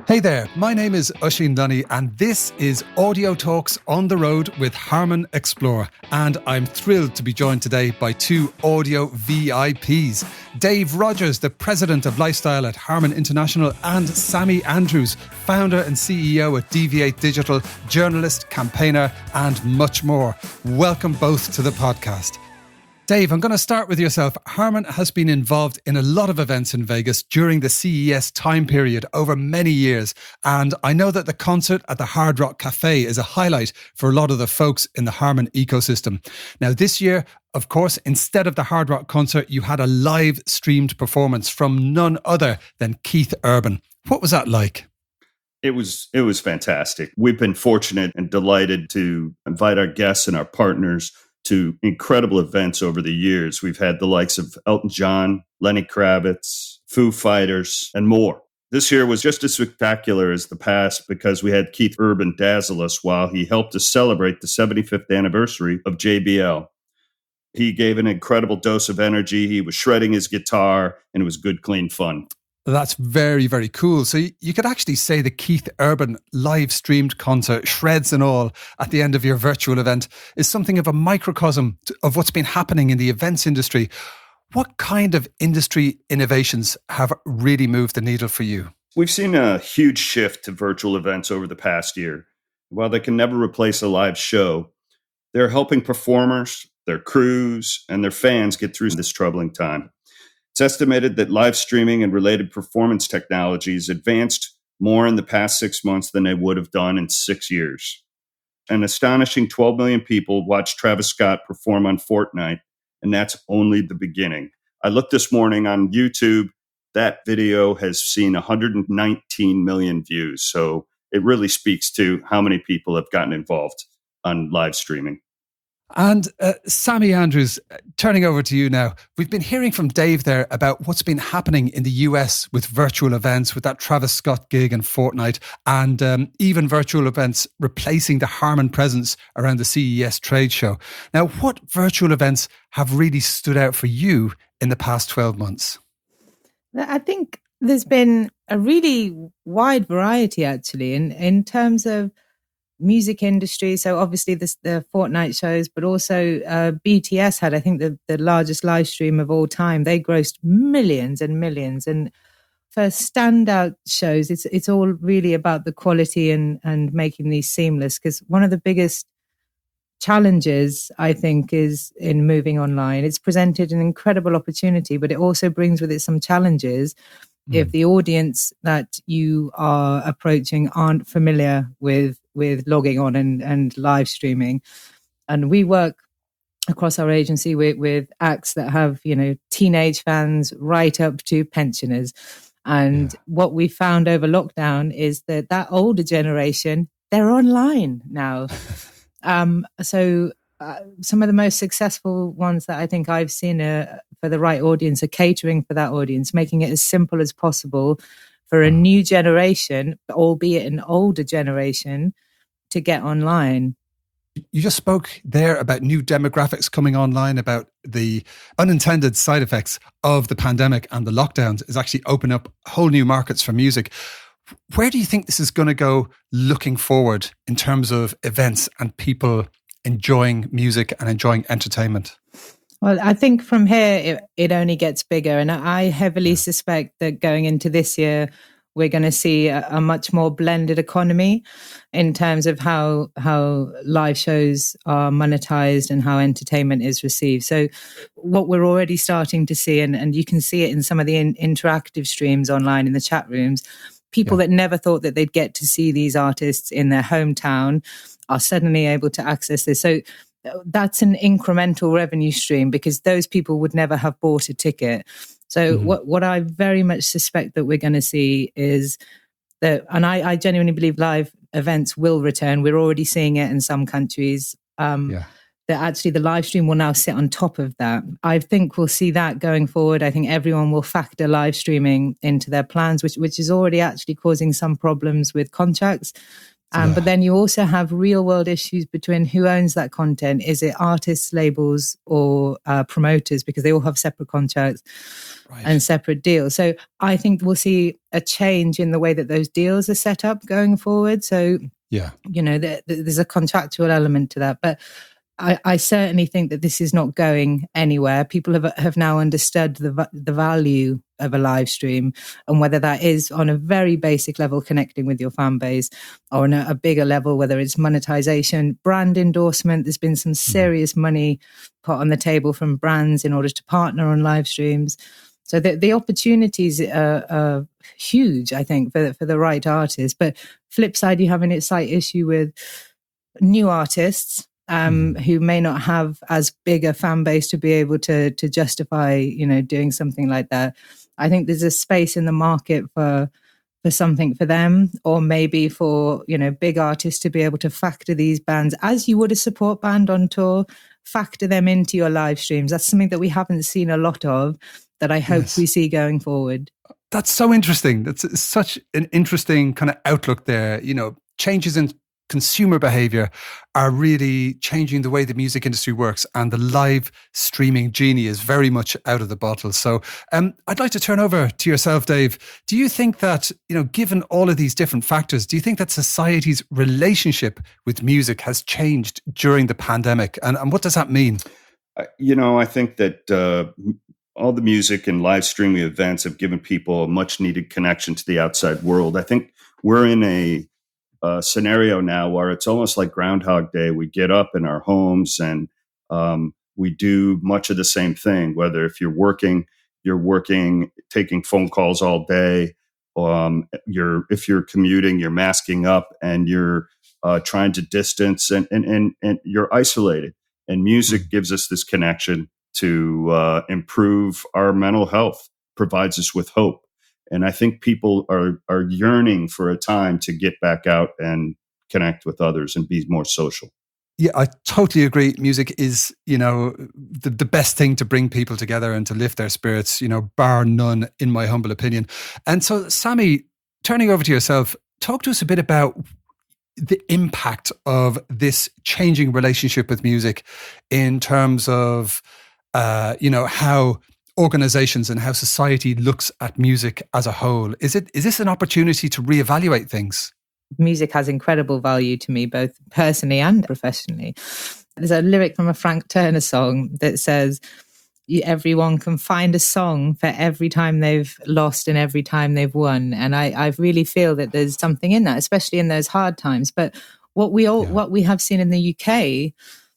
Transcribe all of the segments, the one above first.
Hey there, my name is Oisín Lunny and this is Audio Talks on the Road with Harman Explore, and I'm thrilled to be joined today by two audio VIPs. Dave Rogers, the President of Lifestyle at Harman International, and Sammy Andrews, Founder and CEO at Deviate Digital, journalist, campaigner and much more. Welcome both to the podcast. Dave, I'm going to start with yourself. Harman has been involved in a lot of events in Vegas during the CES time period over many years. And I know that the concert at the Hard Rock Cafe is a highlight for a lot of the folks in the Harman ecosystem. Now, this year, of course, instead of the Hard Rock concert, you had a live streamed performance from none other than Keith Urban. What was that like? It was fantastic. We've been fortunate and delighted to invite our guests and our partners to incredible events over the years. We've had the likes of Elton John, Lenny Kravitz, Foo Fighters, and more. This year was just as spectacular as the past because we had Keith Urban dazzle us while he helped us celebrate the 75th anniversary of JBL. He gave an incredible dose of energy. He was shredding his guitar, and it was good, clean fun. That's very, very cool. So you could actually say the Keith Urban live streamed concert, shreds and all, at the end of your virtual event is something of a microcosm of what's been happening in the events industry. What kind of industry innovations have really moved the needle for you? We've seen a huge shift to virtual events over the past year. While they can never replace a live show, they're helping performers, their crews, and their fans get through this troubling time. It's estimated that live streaming and related performance technologies advanced more in the past 6 months than they would have done in 6 years. An astonishing 12 million people watched Travis Scott perform on Fortnite, and that's only the beginning. I looked this morning on YouTube. That video has seen 119 million views. So it really speaks to how many people have gotten involved on live streaming. And Sammy Andrews, turning over to you now. We've been hearing from Dave there about what's been happening in the US with virtual events, with that Travis Scott gig and Fortnite, and even virtual events replacing the Harman presence around the CES trade show. Now, what virtual events have really stood out for you in the past 12 months? I think there's been a really wide variety, actually, in terms of music industry. So obviously the Fortnite shows, but also BTS had, I think, the largest live stream of all time. They grossed millions and millions. And for standout shows, it's all really about the quality and making these seamless. Because one of the biggest challenges, I think, is in moving online. It's presented an incredible opportunity, but it also brings with it some challenges. If the audience that you are approaching aren't familiar with logging on and live streaming. And we work across our agency with acts that have, teenage fans right up to pensioners. And what we found over lockdown is that older generation, they're online now. So some of the most successful ones that I think I've seen for the right audience are catering for that audience, making it as simple as possible for a new generation, albeit an older generation, to get online. You just spoke there about new demographics coming online, about the unintended side effects of the pandemic and the lockdowns is actually opening up whole new markets for music. Where do you think this is going to go looking forward in terms of events and people enjoying music and enjoying entertainment? Well, I think from here, it only gets bigger. And I heavily suspect that going into this year, we're going to see a much more blended economy in terms of how live shows are monetized and how entertainment is received. So what we're already starting to see, and you can see it in some of the interactive streams online in the chat rooms, people that never thought that they'd get to see these artists in their hometown are suddenly able to access this. So that's an incremental revenue stream because those people would never have bought a ticket. So what I very much suspect that we're going to see is that, and I genuinely believe live events will return. We're already seeing it in some countries. That actually the live stream will now sit on top of that. I think we'll see that going forward. I think everyone will factor live streaming into their plans, which is already actually causing some problems with contracts. But then you also have real world issues between who owns that content. Is it artists, labels, or promoters? Because they all have separate contracts and separate deals. So I think we'll see a change in the way that those deals are set up going forward. So, there's a contractual element to that. But I certainly think that this is not going anywhere. People have now understood the value of a live stream, and whether that is on a very basic level, connecting with your fan base, or on a bigger level, whether it's monetization, brand endorsement. There's been some serious money put on the table from brands in order to partner on live streams. So the opportunities are huge, I think, for the right artists. But flip side, you have a slight issue with new artists who may not have as big a fan base to be able to justify, doing something like that. I think there's a space in the market for something for them, or maybe for, big artists to be able to factor these bands as you would a support band on tour, factor them into your live streams. That's something that we haven't seen a lot of, that I hope we see going forward. That's so interesting. That's such an interesting kind of outlook there. Changes in consumer behavior are really changing the way the music industry works, and the live streaming genie is very much out of the bottle. So I'd like to turn over to yourself, Dave. Do you think that, given all of these different factors, do you think that society's relationship with music has changed during the pandemic? And what does that mean? I think that all the music and live streaming events have given people a much needed connection to the outside world. I think we're in a scenario now where it's almost like Groundhog Day. We get up in our homes and we do much of the same thing. Whether if you're working, taking phone calls all day. If you're commuting, you're masking up and you're trying to distance and you're isolated. And music gives us this connection to improve our mental health, provides us with hope. And I think people are yearning for a time to get back out and connect with others and be more social. Yeah, I totally agree. Music is, the best thing to bring people together and to lift their spirits, bar none, in my humble opinion. And so, Sammy, turning over to yourself, talk to us a bit about the impact of this changing relationship with music in terms of, how organizations and how society looks at music as a whole. Is this an opportunity to reevaluate things? Music has incredible value to me, both personally and professionally. There's a lyric from a Frank Turner song that says, everyone can find a song for every time they've lost and every time they've won. And I really feel that there's something in that, especially in those hard times. But what we have seen in the UK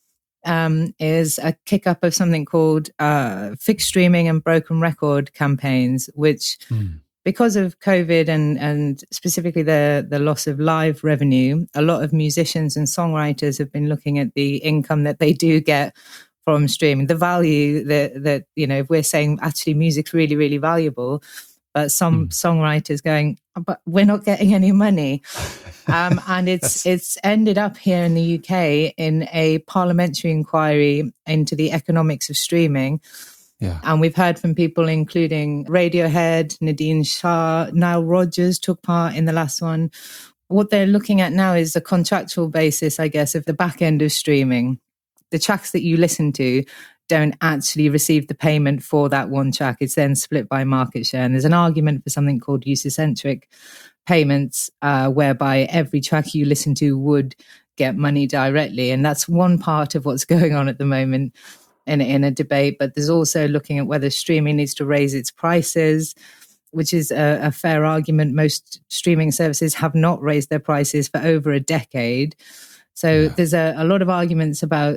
is a kick up of something called fixed streaming and broken record campaigns, which because of COVID and specifically the loss of live revenue, a lot of musicians and songwriters have been looking at the income that they do get from streaming, the value that if we're saying actually music's really, really valuable, but some songwriters going, but we're not getting any money. And it's ended up here in the UK in a parliamentary inquiry into the economics of streaming. Yeah. And we've heard from people including Radiohead, Nadine Shah, Nile Rodgers took part in the last one. What they're looking at now is the contractual basis, I guess, of the back end of streaming. The tracks that you listen to don't actually receive the payment for that one track. It's then split by market share. And there's an argument for something called user-centric payments, whereby every track you listen to would get money directly. And that's one part of what's going on at the moment in a debate. But there's also looking at whether streaming needs to raise its prices, which is a fair argument. Most streaming services have not raised their prices for over a decade. So there's a lot of arguments about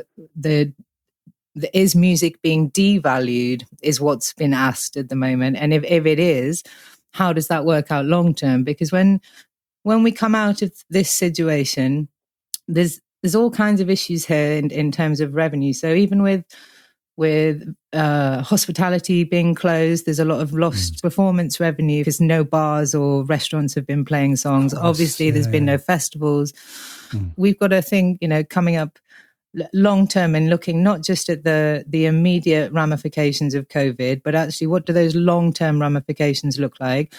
is music being devalued is what's been asked at the moment. And if it is, how does that work out long term? Because when we come out of this situation, there's all kinds of issues here in terms of revenue. So even with hospitality being closed, there's a lot of lost performance revenue because no bars or restaurants have been playing songs. Obviously, there's been no festivals. We've got a thing, coming up long term and looking not just at the immediate ramifications of COVID, but actually what do those long term ramifications look like?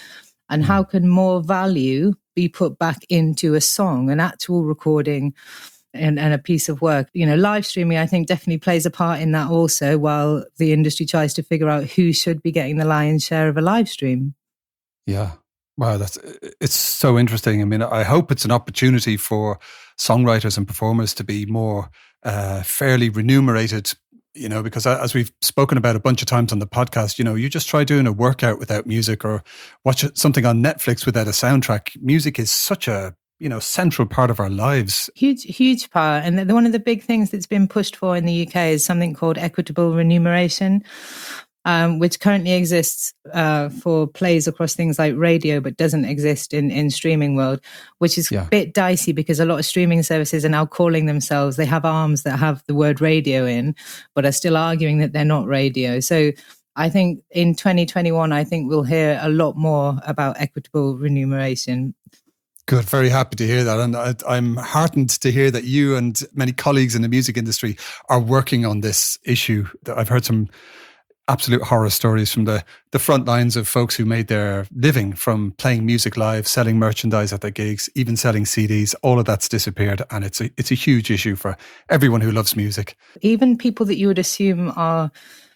and how can more value be put back into a song, an actual recording and a piece of work. Live streaming, I think, definitely plays a part in that also, while the industry tries to figure out who should be getting the lion's share of a live stream. Yeah. Wow, it's so interesting. I mean, I hope it's an opportunity for songwriters and performers to be more fairly remunerated, because as we've spoken about a bunch of times on the podcast, you just try doing a workout without music or watch something on Netflix without a soundtrack. Music is such a, central part of our lives. Huge part. And one of the big things that's been pushed for in the UK is something called equitable remuneration. Which currently exists for plays across things like radio, but doesn't exist in streaming world, which is a bit dicey because a lot of streaming services are now calling themselves, they have arms that have the word radio in, but are still arguing that they're not radio. So I think in 2021, I think we'll hear a lot more about equitable remuneration. Good. Very happy to hear that. And I'm heartened to hear that you and many colleagues in the music industry are working on this issue. I've heard some absolute horror stories from the front lines of folks who made their living from playing music live, selling merchandise at their gigs, even selling CDs. All of that's disappeared, and it's a huge issue for everyone who loves music. Even people that you would assume are,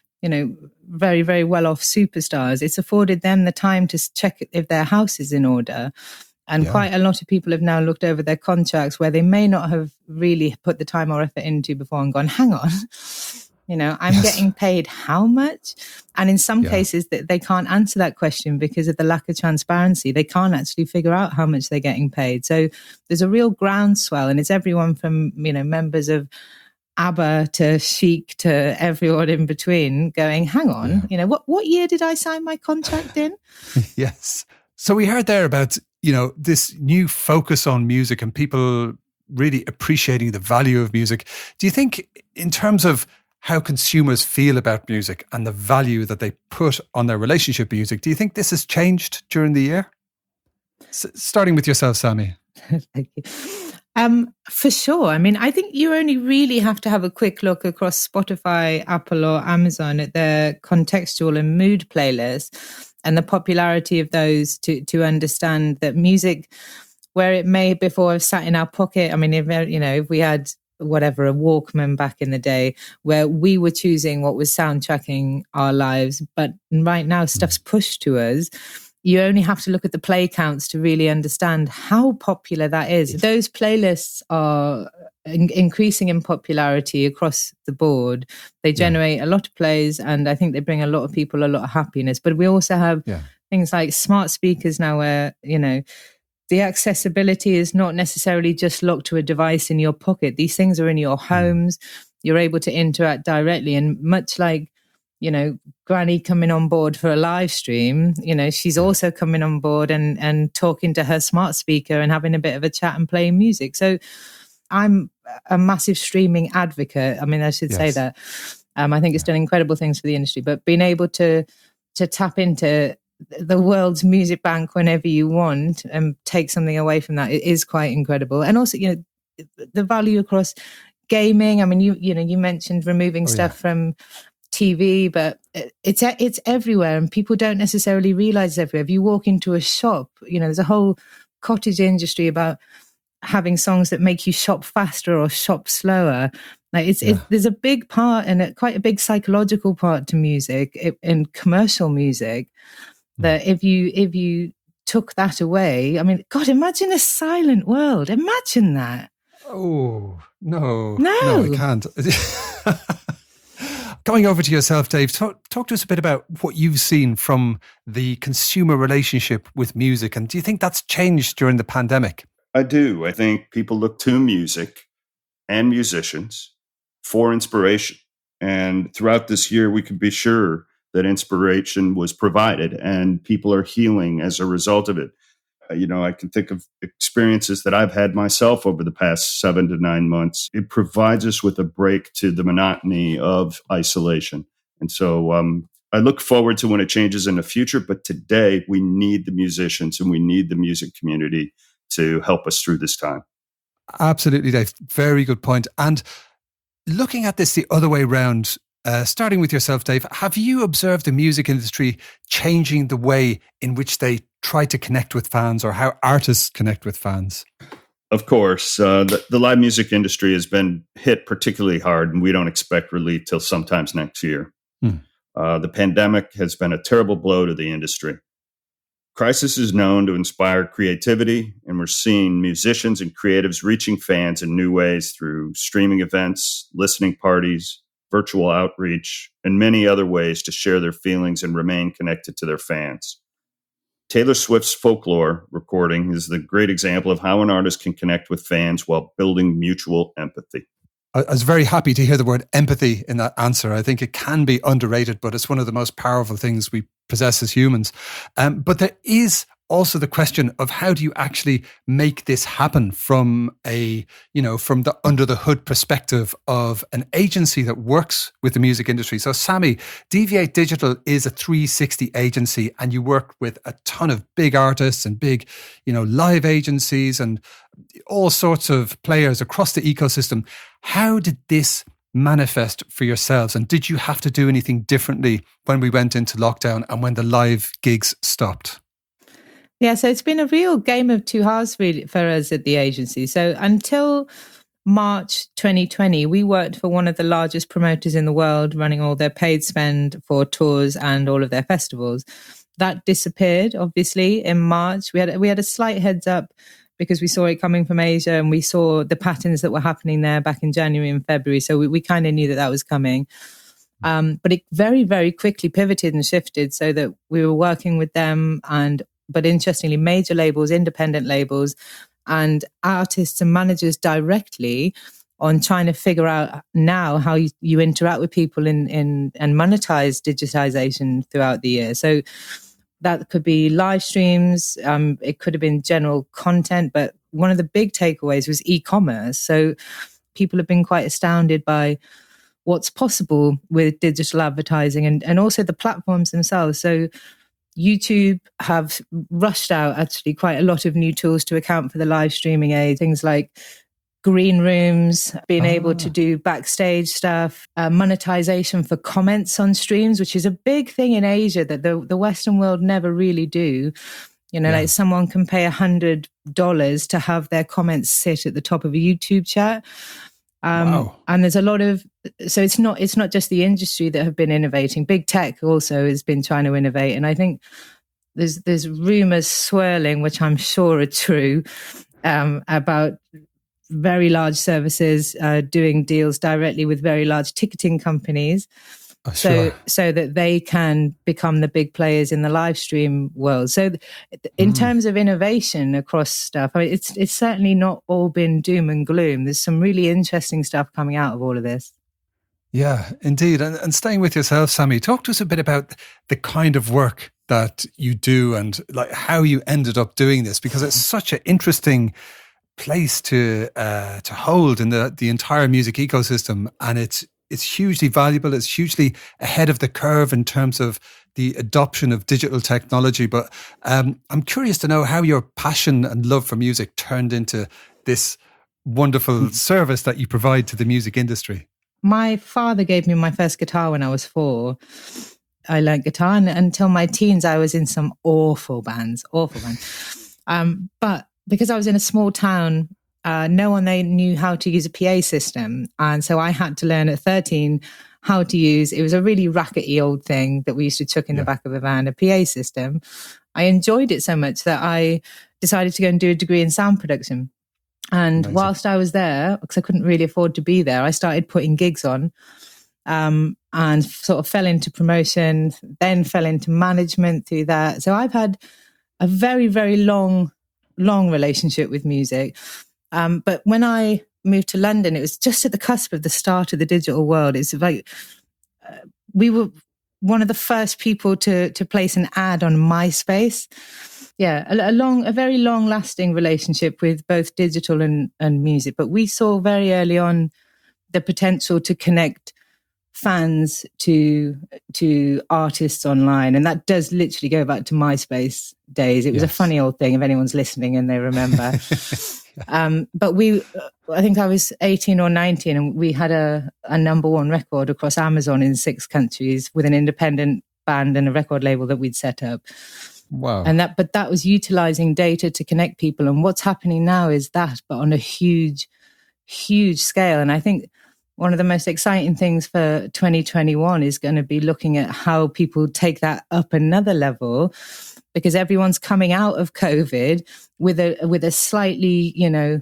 very, very well-off superstars, it's afforded them the time to check if their house is in order. And quite a lot of people have now looked over their contracts where they may not have really put the time or effort into before and gone, hang on, I'm getting paid how much? And in some cases they can't answer that question because of the lack of transparency. They can't actually figure out how much they're getting paid. So there's a real groundswell, and it's everyone from, members of ABBA to Chic to everyone in between going, hang on, what year did I sign my contract in? Yes. So we heard there about, this new focus on music and people really appreciating the value of music. Do you think in terms of how consumers feel about music and the value that they put on their relationship with music, do you think this has changed during the year? Starting with yourself, Sammy. Thank you. For sure. I mean, I think you only really have to have a quick look across Spotify, Apple or Amazon at their contextual and mood playlists and the popularity of those to understand that music, where it may before have sat in our pocket. I mean, if we had a Walkman back in the day where we were choosing what was soundtracking our lives, but right now stuff's pushed to us. You only have to look at the play counts to really understand how popular that is. Those playlists are increasing in popularity across the board. They generate a lot of plays, and I think they bring a lot of people a lot of happiness. But we also have things like smart speakers now where, the accessibility is not necessarily just locked to a device in your pocket. These things are in your homes. You're able to interact directly. And much like, Granny coming on board for a live stream, she's also coming on board and talking to her smart speaker and having a bit of a chat and playing music. So I'm a massive streaming advocate. I mean, I should say that. I think it's done incredible things for the industry, but being able to tap into the world's music bank whenever you want and take something away from that, it is quite incredible. And also, the value across gaming. I mean, you mentioned removing stuff from TV, but it's everywhere, and people don't necessarily realize it's everywhere. If you walk into a shop, there's a whole cottage industry about having songs that make you shop faster or shop slower. Like there's a big part and quite a big psychological part to music and commercial music that if you took that away, I mean, God, imagine a silent world. Imagine that. Oh, no, I can't. Going over to yourself, Dave, talk to us a bit about what you've seen from the consumer relationship with music. And do you think that's changed during the pandemic? I do. I think people look to music and musicians for inspiration. And throughout this year, we can be sure that inspiration was provided and people are healing as a result of it. I can think of experiences that I've had myself over the past 7 to 9 months. It provides us with a break to the monotony of isolation. And so I look forward to when it changes in the future. But today we need the musicians and we need the music community to help us through this time. Absolutely, Dave. Very good point. And looking at this the other way around, starting with yourself, Dave, have you observed the music industry changing the way in which they try to connect with fans or how artists connect with fans? Of course, the live music industry has been hit particularly hard, and we don't expect relief till sometimes next year. The pandemic has been a terrible blow to the industry. Crisis is known to inspire creativity, and we're seeing musicians and creatives reaching fans in new ways through streaming events, listening parties, virtual outreach, and many other ways to share their feelings and remain connected to their fans. Taylor Swift's Folklore recording is the great example of how an artist can connect with fans while building mutual empathy. I was very happy to hear the word empathy in that answer. I think it can be underrated, but it's one of the most powerful things we possess as humans. But there is also the question of how do you actually make this happen from from the under the hood perspective of an agency that works with the music industry. So Sammy, Deviate Digital is a 360 agency, and you work with a ton of big artists and big, live agencies and all sorts of players across the ecosystem. How did this manifest for yourselves? And did you have to do anything differently when we went into lockdown and when the live gigs stopped? Yeah, so it's been a real game of two halves really for us at the agency. So until March 2020, we worked for one of the largest promoters in the world, running all their paid spend for tours and all of their festivals. That disappeared, obviously, in March. We had a slight heads up because we saw it coming from Asia, and we saw the patterns that were happening there back in January and February. So we kind of knew that was coming. But it very, very quickly pivoted and shifted so that we were working with them but interestingly, major labels, independent labels, and artists and managers directly on trying to figure out now how you interact with people and monetize digitization throughout the year. So that could be live streams. It could have been general content, but one of the big takeaways was e-commerce. So people have been quite astounded by what's possible with digital advertising and also the platforms themselves. So YouTube have rushed out actually quite a lot of new tools to account for the live streaming age, things like green rooms, being able to do backstage stuff, monetization for comments on streams, which is a big thing in Asia that the Western world never really do. Like someone can pay $100 to have their comments sit at the top of a YouTube chat. Wow. And there's a lot of, so it's not just the industry that have been innovating. Big tech also has been trying to innovate. And I think there's rumors swirling, which I'm sure are true, about very large services doing deals directly with very large ticketing companies. Oh, sure. So that they can become the big players in the live stream world. So in terms of innovation across stuff, I mean, it's certainly not all been doom and gloom. There's some really interesting stuff coming out of all of this. Yeah, indeed. And staying with yourself, Sammy, talk to us a bit about the kind of work that you do and like how you ended up doing this, because it's such an interesting place to hold in the entire music ecosystem, and it's hugely valuable. It's hugely ahead of the curve in terms of the adoption of digital technology. But I'm curious to know how your passion and love for music turned into this wonderful service that you provide to the music industry. My father gave me my first guitar when I was 4. I learned guitar, and until my teens, I was in some awful bands. But because I was in a small town, no one they knew how to use a PA system. And so I had to learn at 13 how to use, it was a really rackety old thing that we used to chuck in the back of a van, a PA system. I enjoyed it so much that I decided to go and do a degree in sound production. And Amazing. Whilst I was there, because I couldn't really afford to be there, I started putting gigs on and sort of fell into promotion, then fell into management through that. So I've had a very, very long relationship with music. But when I moved to London, it was just at the cusp of the start of the digital world. It's like we were one of the first people to place an ad on MySpace. Yeah, a very long-lasting relationship with both digital and music. But we saw very early on the potential to connect fans to artists online, and that does literally go back to MySpace days. It was a funny old thing if anyone's listening and they remember. But I think I was 18 or 19, and we had a number 1 record across Amazon in 6 countries with an independent band and a record label that we'd set up. Wow. But that was utilizing data to connect people. And what's happening now is that, but on a huge scale. And I think one of the most exciting things for 2021 is going to be looking at how people take that up another level, because everyone's coming out of COVID with a slightly,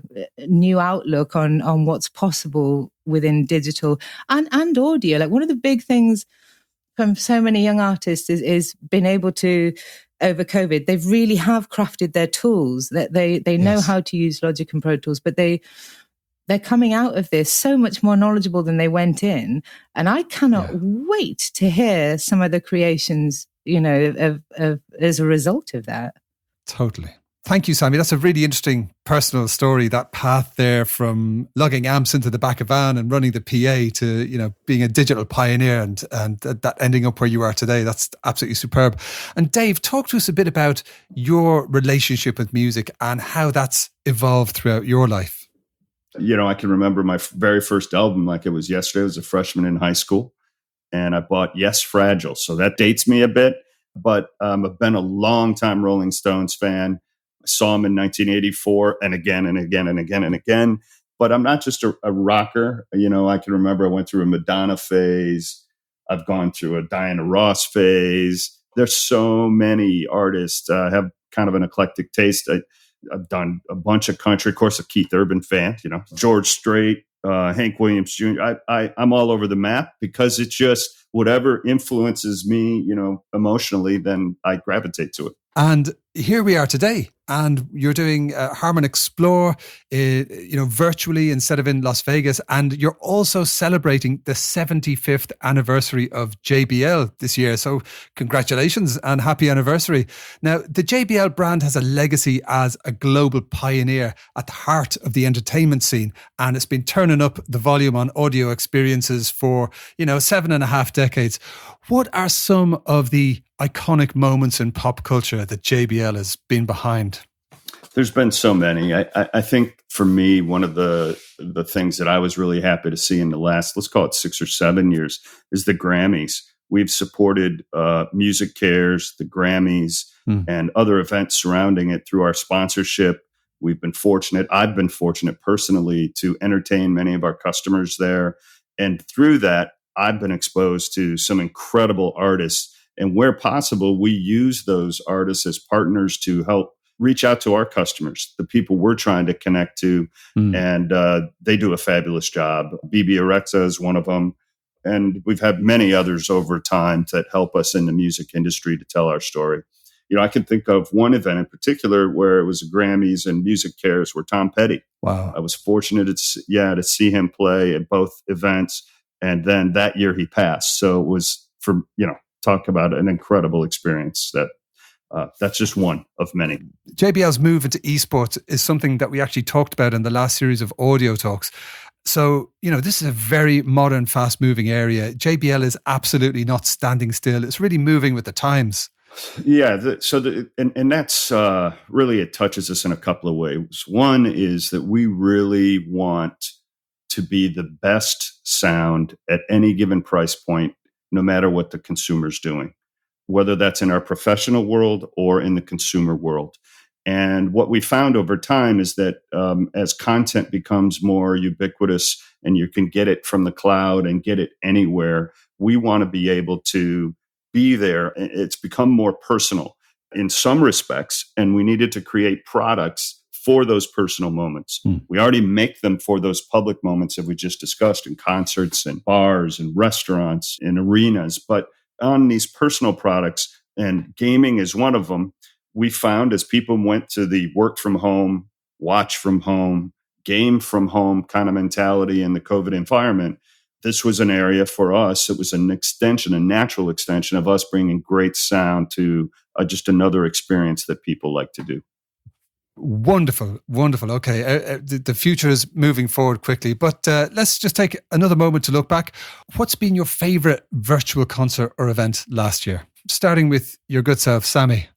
new outlook on what's possible within digital and audio. Like, one of the big things from so many young artists is being able to, over COVID, they really have crafted their tools, that they know how to use Logic and Pro Tools, but they're coming out of this so much more knowledgeable than they went in. And I cannot wait to hear some of the creations, of as a result of that. Totally. Thank you, Sammy. That's a really interesting personal story, that path there from lugging amps into the back of a van and running the PA to, being a digital pioneer and that ending up where you are today. That's absolutely superb. And Dave, talk to us a bit about your relationship with music and how that's evolved throughout your life. I can remember my very first album like it was yesterday. I was a freshman in high school, and I bought Yes, Fragile. So that dates me a bit, but I've been a long time Rolling Stones fan. I saw them in 1984 and again and again and again and again. But I'm not just a rocker. I can remember I went through a Madonna phase. I've gone through a Diana Ross phase. There's so many artists. I have kind of an eclectic taste. I've done a bunch of country, of course, a Keith Urban fan, George Strait, Hank Williams Jr. I'm all over the map because it's just whatever influences me, emotionally, then I gravitate to it. And here we are today, and you're doing Harman Explore, virtually instead of in Las Vegas. And you're also celebrating the 75th anniversary of JBL this year. So congratulations and happy anniversary. Now, the JBL brand has a legacy as a global pioneer at the heart of the entertainment scene. And it's been turning up the volume on audio experiences for, 7.5 decades. What are some of the iconic moments in pop culture that JBL has been behind? There's been so many. I think for me, one of the things that I was really happy to see in the last, let's call it 6 or 7 years, is the Grammys. We've supported Music Cares, the Grammys, and other events surrounding it through our sponsorship. We've been fortunate. I've been fortunate personally to entertain many of our customers there. And through that, I've been exposed to some incredible artists. And where possible, we use those artists as partners to help reach out to our customers, the people we're trying to connect to. And they do a fabulous job. Bebe Rexha is one of them. And we've had many others over time that help us in the music industry to tell our story. I can think of one event in particular where it was the Grammys and Music Cares where Tom Petty. Wow. I was fortunate to see him play at both events. And then that year he passed. So it was talk about an incredible experience that's just one of many. JBL's move into esports is something that we actually talked about in the last series of audio talks. So, this is a very modern, fast moving area. JBL is absolutely not standing still. It's really moving with the times. Yeah. And that's really, it touches us in a couple of ways. One is that we really want to be the best sound at any given price point, no matter what the consumer's doing, whether that's in our professional world or in the consumer world. And what we found over time is that as content becomes more ubiquitous and you can get it from the cloud and get it anywhere, we want to be able to be there. It's become more personal in some respects, and we needed to create products for those personal moments. We already make them for those public moments that we just discussed in concerts and bars and restaurants and arenas. But on these personal products, and gaming is one of them, we found as people went to the work from home, watch from home, game from home kind of mentality in the COVID environment, this was an area for us. It was a natural extension of us bringing great sound to just another experience that people like to do. Wonderful. Okay, the future is moving forward quickly, but let's just take another moment to look back. What's been your favorite virtual concert or event last year? Starting with your good self, Sammy.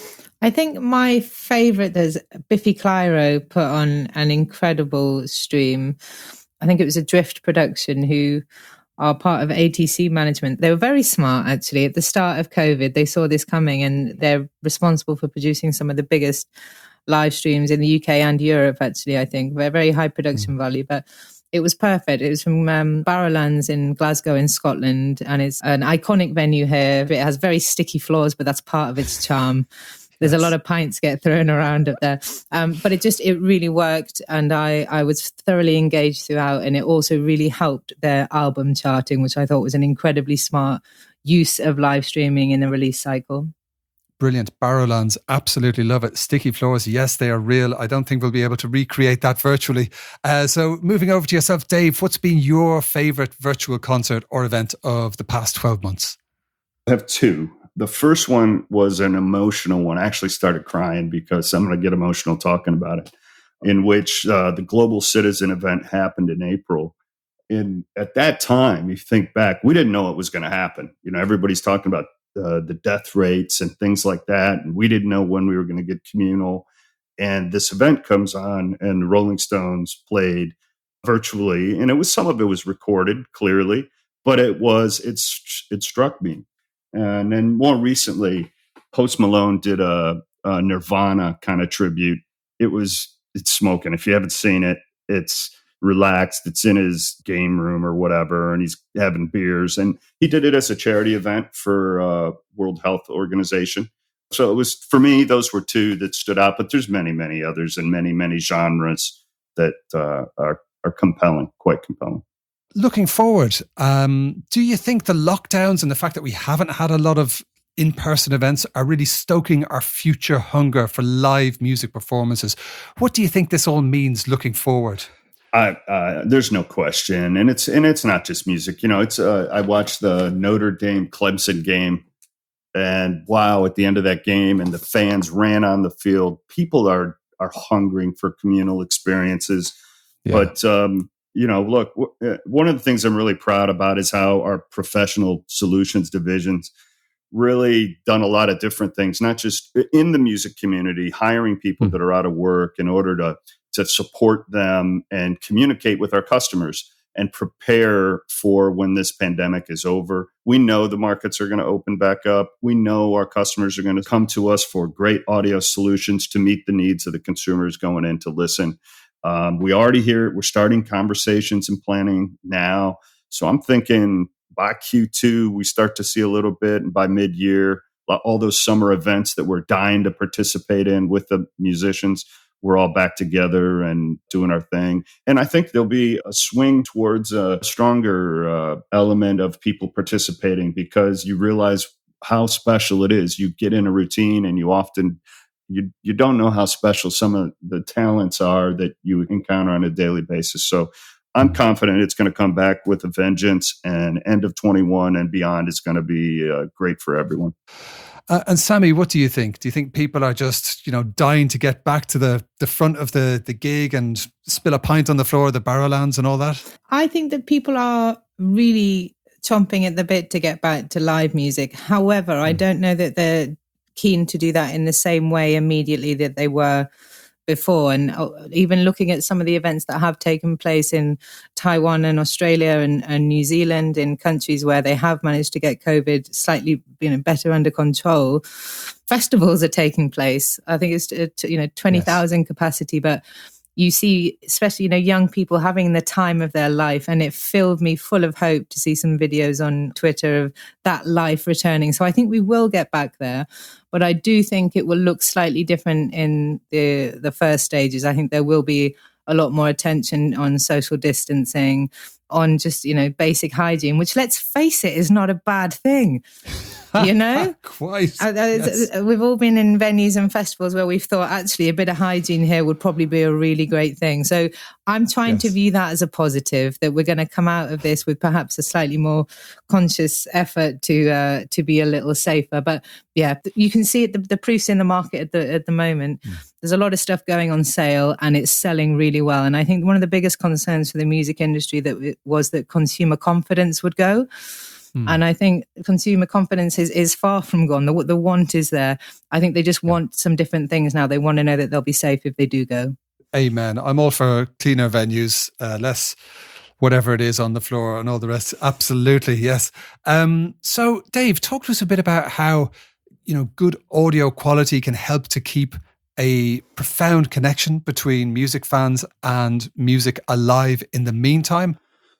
I think my favorite is Biffy Clyro put on an incredible stream. I think it was a Drift production who are part of ATC management. They were very smart, actually. At the start of COVID, they saw this coming, and they're responsible for producing some of the biggest live streams in the UK and Europe, actually, I think. They're very high production value, but it was perfect. It was from Barrowlands in Glasgow in Scotland, and it's an iconic venue here. It has very sticky floors, but that's part of its charm. There's a lot of pints get thrown around up there. But it really worked. And I was thoroughly engaged throughout. And it also really helped their album charting, which I thought was an incredibly smart use of live streaming in the release cycle. Brilliant. Barrowlands, absolutely love it. Sticky floors, yes, they are real. I don't think we'll be able to recreate that virtually. So moving over to yourself, Dave, what's been your favourite virtual concert or event of the past 12 months? I have two. The first one was an emotional one. I actually started crying because I'm going to get emotional talking about it, in which the Global Citizen event happened in April. And at that time, you think back, we didn't know what was going to happen. Everybody's talking about the death rates and things like that. And we didn't know when we were going to get communal. And this event comes on, and the Rolling Stones played virtually. And some of it was recorded clearly, but it struck me. And then more recently, Post Malone did a Nirvana kind of tribute. It's smoking. If you haven't seen it, it's relaxed. It's in his game room or whatever, and he's having beers. And he did it as a charity event for World Health Organization. So it was, for me, those were two that stood out. But there's many, many others in many, many genres that are compelling, quite compelling. Looking forward, do you think the lockdowns and the fact that we haven't had a lot of in-person events are really stoking our future hunger for live music performances? What do you think this all means looking forward? There's no question, and it's not just music. I watched the Notre Dame Clemson game, and wow, at the end of that game, and the fans ran on the field. People are hungering for communal experiences, yeah. But look, one of the things I'm really proud about is how our professional solutions divisions really done a lot of different things, not just in the music community, hiring people that are out of work in order to support them and communicate with our customers and prepare for when this pandemic is over. We know the markets are going to open back up. We know our customers are going to come to us for great audio solutions to meet the needs of the consumers going in to listen. We're starting conversations and planning now. So I'm thinking by Q2, we start to see a little bit, and by mid-year, all those summer events that we're dying to participate in with the musicians, we're all back together and doing our thing. And I think there'll be a swing towards a stronger element of people participating, because you realize how special it is. You get in a routine, and you often you don't know how special some of the talents are that you encounter on a daily basis. So I'm confident it's going to come back with a vengeance, and end of 21 and beyond, it's going to be great for everyone. And Sammy, what do you think? Do you think people are just, dying to get back to the front of the gig and spill a pint on the floor of the Barrowlands and all that? I think that people are really chomping at the bit to get back to live music. However, I don't know that they're keen to do that in the same way immediately that they were before. And even looking at some of the events that have taken place in Taiwan and Australia and New Zealand, in countries where they have managed to get COVID slightly better under control, festivals are taking place. I think it's 20,000 capacity, but you see, especially, young people having the time of their life. And it filled me full of hope to see some videos on Twitter of that life returning. So I think we will get back there. But I do think it will look slightly different in the first stages. I think there will be a lot more attention on social distancing, on just, basic hygiene, which, let's face it, is not a bad thing. Quite. Yes. We've all been in venues and festivals where we've thought, actually, a bit of hygiene here would probably be a really great thing. So I'm trying to view that as a positive, that we're going to come out of this with perhaps a slightly more conscious effort to be a little safer. But yeah, you can see it, the proof's in the market at the moment. There's a lot of stuff going on sale, and it's selling really well. And I think one of the biggest concerns for the music industry was that consumer confidence would go. And I think consumer confidence is far from gone. The want is there. I think they just want some different things now. They want to know that they'll be safe if they do go. Amen. I'm all for cleaner venues, less whatever it is on the floor and all the rest. Absolutely, yes. So, Dave, talk to us a bit about how, good audio quality can help to keep a profound connection between music fans and music alive in the meantime.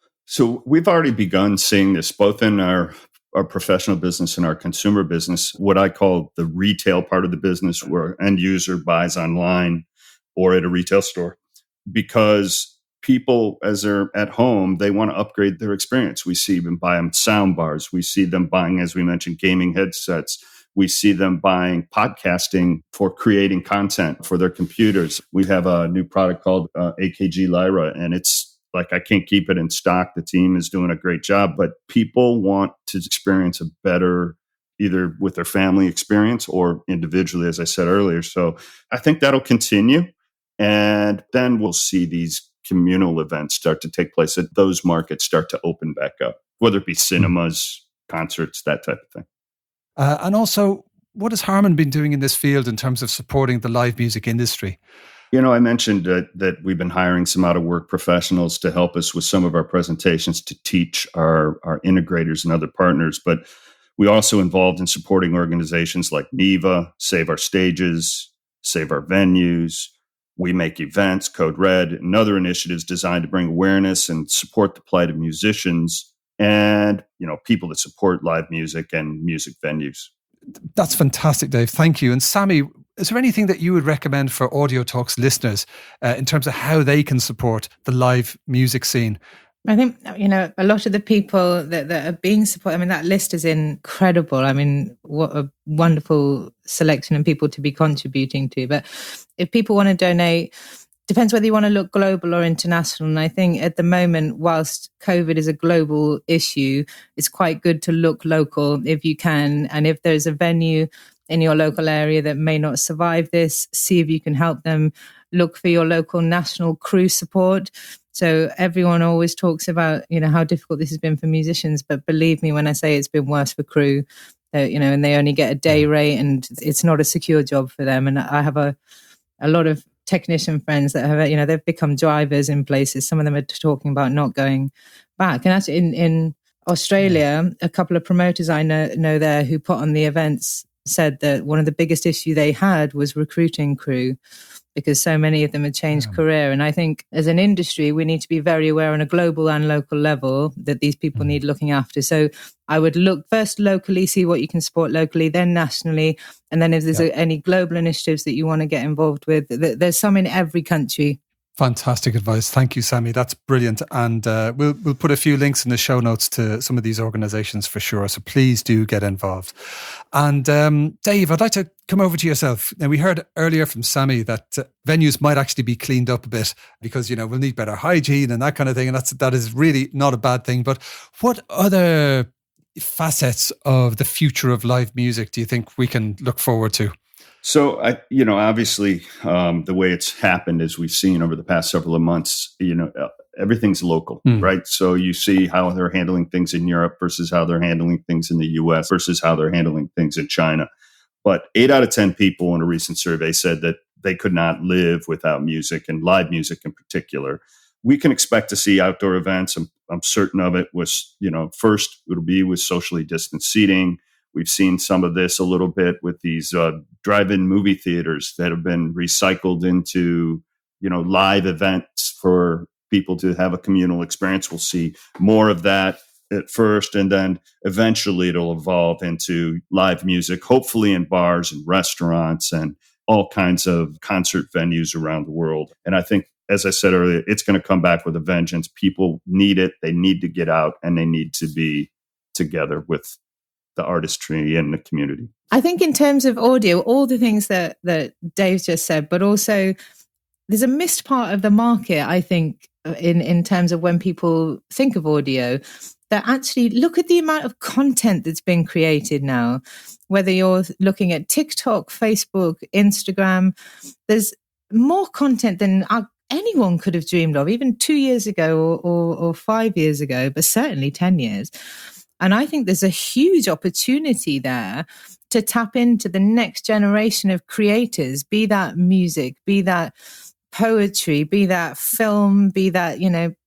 So we've already begun seeing this both in our professional business and our consumer business, what I call the retail part of the business, where end user buys online or at a retail store, because people, as they're at home, they want to upgrade their experience. We see them buying sound bars. We see them buying, as we mentioned, gaming headsets. We see them buying podcasting for creating content for their computers. We have a new product called AKG Lyra, and it's like, I can't keep it in stock. The team is doing a great job, but people want to experience a better, either with their family experience or individually, as I said earlier. So I think that'll continue. And then we'll see these communal events start to take place, that those markets start to open back up, whether it be cinemas, concerts, that type of thing. And also, what has Harman been doing in this field in terms of supporting the live music industry? I mentioned that we've been hiring some out-of-work professionals to help us with some of our presentations to teach our integrators and other partners. But we also involved in supporting organizations like NEVA, Save Our Stages, Save Our Venues. We make events, Code Red, and other initiatives designed to bring awareness and support the plight of musicians and, people that support live music and music venues. That's fantastic, Dave. Thank you. And Sammy, is there anything that you would recommend for Audio Talks listeners in terms of how they can support the live music scene? I think, a lot of the people that are being supported, that list is incredible. What a wonderful selection of people to be contributing to. But if people want to donate, depends whether you want to look global or international. And I think at the moment, whilst COVID is a global issue, it's quite good to look local if you can. And if there's a venue in your local area that may not survive this, see if you can help them. Look for your local national crew support. So everyone always talks about, how difficult this has been for musicians, but believe me when I say it's been worse for crew, and they only get a day rate and it's not a secure job for them. And I have a lot of technician friends that have, they've become drivers in places. Some of them are talking about not going back. And actually in Australia, a couple of promoters I know there who put on the events said that one of the biggest issue they had was recruiting crew, because so many of them had changed career. And I think as an industry, we need to be very aware on a global and local level that these people need looking after. So I would look first locally, see what you can support locally, then nationally. And then if there's any global initiatives that you want to get involved with, there's some in every country. Fantastic advice. Thank you, Sammy. That's brilliant. And we'll put a few links in the show notes to some of these organizations for sure. So please do get involved. And Dave, I'd like to come over to yourself. Now, we heard earlier from Sammy that venues might actually be cleaned up a bit because, we'll need better hygiene and that kind of thing. And that is really not a bad thing. But what other facets of the future of live music do you think we can look forward to? So, obviously, the way it's happened, as we've seen over the past several months, everything's local, right? So you see how they're handling things in Europe versus how they're handling things in the US versus how they're handling things in China. But 8 out of 10 people in a recent survey said that they could not live without music, and live music in particular. We can expect to see outdoor events. I'm certain of it. First it'll be with socially distanced seating. We've seen some of this a little bit with these drive-in movie theaters that have been recycled into, live events for people to have a communal experience. We'll see more of that at first, and then eventually it'll evolve into live music, hopefully in bars and restaurants and all kinds of concert venues around the world. And I think, as I said earlier, it's going to come back with a vengeance. People need it. They need to get out, and they need to be together with the artistry and the community. I think in terms of audio, all the things that Dave just said, but also there's a missed part of the market, I think, in terms of when people think of audio, that actually look at the amount of content that's been created now, whether you're looking at TikTok, Facebook, Instagram, there's more content than anyone could have dreamed of, even 2 years ago or 5 years ago, but certainly 10 years. And I think there's a huge opportunity there to tap into the next generation of creators, be that music, be that poetry, be that film, be that,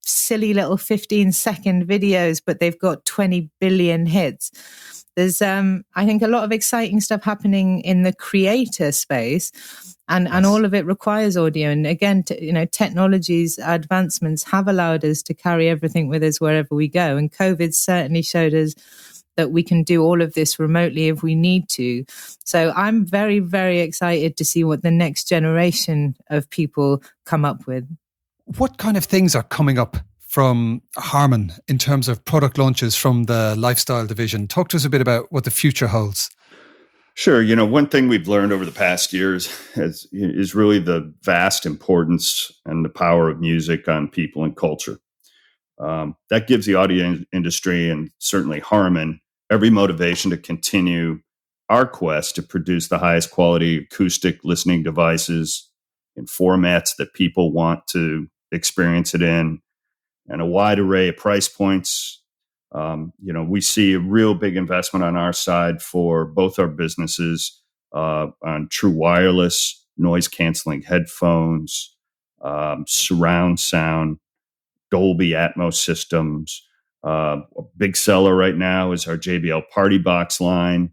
silly little 15-second videos, but they've got 20 billion hits. There's, I think, a lot of exciting stuff happening in the creator space, and all of it requires audio. And again, technology's advancements have allowed us to carry everything with us wherever we go. And COVID certainly showed us that we can do all of this remotely if we need to. So I'm very, very excited to see what the next generation of people come up with. What kind of things are coming up from Harman in terms of product launches from the lifestyle division? Talk to us a bit about what the future holds. Sure. One thing we've learned over the past years is really the vast importance and the power of music on people and culture. That gives the audio industry, and certainly Harman, every motivation to continue our quest to produce the highest quality acoustic listening devices in formats that people want to experience it in, and a wide array of price points. We see a real big investment on our side for both our businesses on true wireless, noise canceling headphones, surround sound, Dolby Atmos systems. A big seller right now is our JBL Party Box line.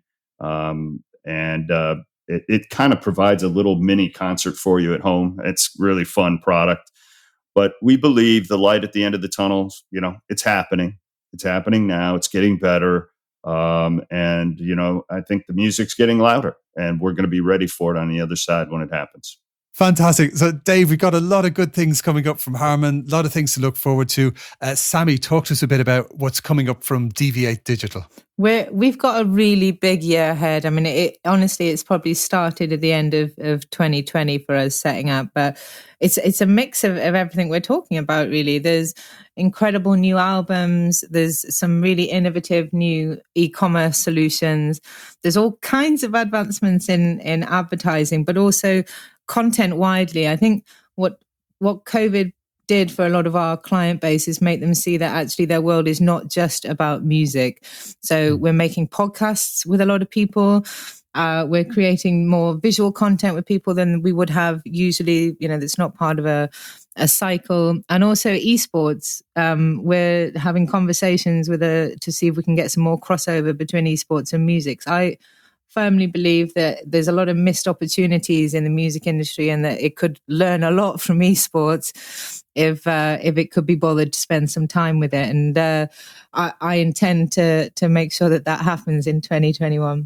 It kind of provides a little mini concert for you at home. It's really fun product. But we believe the light at the end of the tunnel, it's happening. It's happening now. It's getting better. I think the music's getting louder, and we're going to be ready for it on the other side when it happens. Fantastic. So, Dave, we've got a lot of good things coming up from Harman, a lot of things to look forward to. Sammy, talk to us a bit about what's coming up from DV8 Digital. We've got a really big year ahead. I mean, honestly, it's probably started at the end of 2020 for us setting up, but it's a mix of everything we're talking about, really. There's incredible new albums. There's some really innovative new e-commerce solutions. There's all kinds of advancements in advertising, but also content widely. I think what COVID did for a lot of our client base is make them see that actually their world is not just about music. So we're making podcasts with a lot of people. We're creating more visual content with people than we would have usually, that's not part of a cycle. And also esports. We're having conversations to see if we can get some more crossover between esports and music. So I firmly believe that there's a lot of missed opportunities in the music industry, and that it could learn a lot from esports if it could be bothered to spend some time with it. And I intend to make sure that happens in 2021.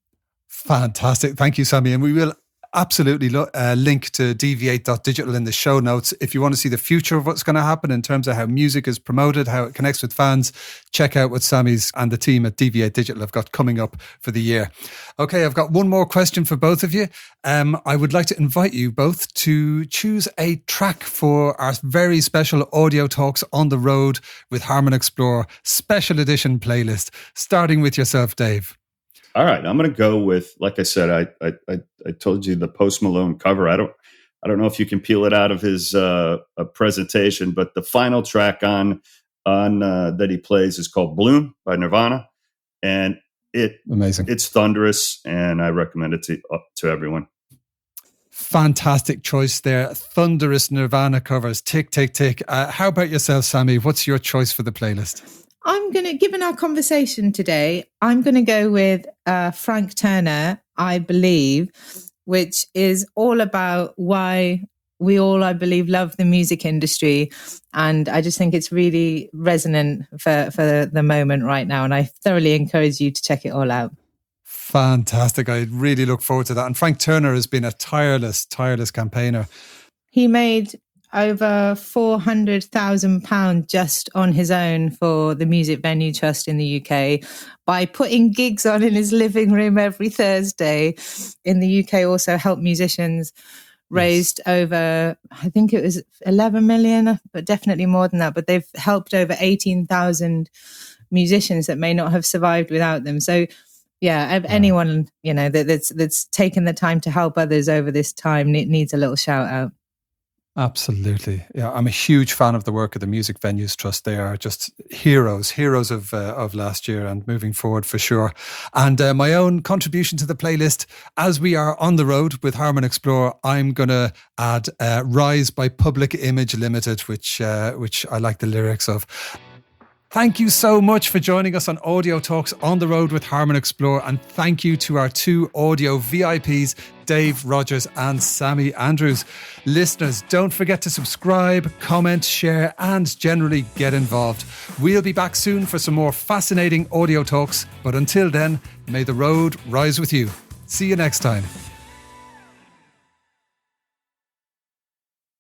Fantastic. Thank you, Sammy. And we will absolutely link to deviate.digital in the show notes. If you want to see the future of what's going to happen in terms of how music is promoted, how it connects with fans, check out what Sammy's and the team at Deviate Digital have got coming up for the year. Okay, I've got one more question for both of you. I would like to invite you both to choose a track for our very special Audio Talks on the Road with Harman Explore special edition playlist, starting with yourself, Dave. All right, I'm going to go with, like I said, I told you the Post Malone cover. I don't know if you can peel it out of his presentation, but the final track on that he plays is called "Bloom" by Nirvana, and amazing. It's thunderous, and I recommend it to everyone. Fantastic choice there. Thunderous Nirvana covers. Tick, tick, tick. How about yourself, Sammy? What's your choice for the playlist? Given our conversation today, I'm going to go with Frank Turner, I Believe, which is all about why we all, I believe, love the music industry. And I just think it's really resonant for the moment right now. And I thoroughly encourage you to check it all out. Fantastic. I really look forward to that. And Frank Turner has been a tireless campaigner. He made over £400,000 just on his own for the Music Venue Trust in the UK by putting gigs on in his living room every Thursday. In the UK, also helped musicians, raised over, I think it was 11 million, but definitely more than that. But they've helped over 18,000 musicians that may not have survived without them. So yeah, anyone, that's taken the time to help others over this time needs a little shout out. Absolutely. Yeah, I'm a huge fan of the work of the Music Venues Trust. They are just heroes of last year and moving forward for sure. And my own contribution to the playlist, as we are on the road with Harman Explore, I'm going to add Rise by Public Image Limited, which I like the lyrics of. Thank you so much for joining us on Audio Talks on the Road with Harman Explore, and thank you to our two audio VIPs, Dave Rogers and Sammy Andrews. Listeners, don't forget to subscribe, comment, share, and generally get involved. We'll be back soon for some more fascinating audio talks, but until then, may the road rise with you. See you next time.